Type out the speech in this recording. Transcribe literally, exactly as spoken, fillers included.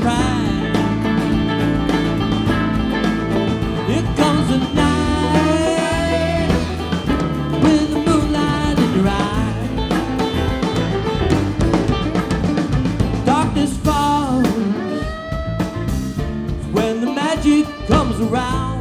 right. Here comes the night with the moonlight in your eye. Darkness falls when the magic comes around.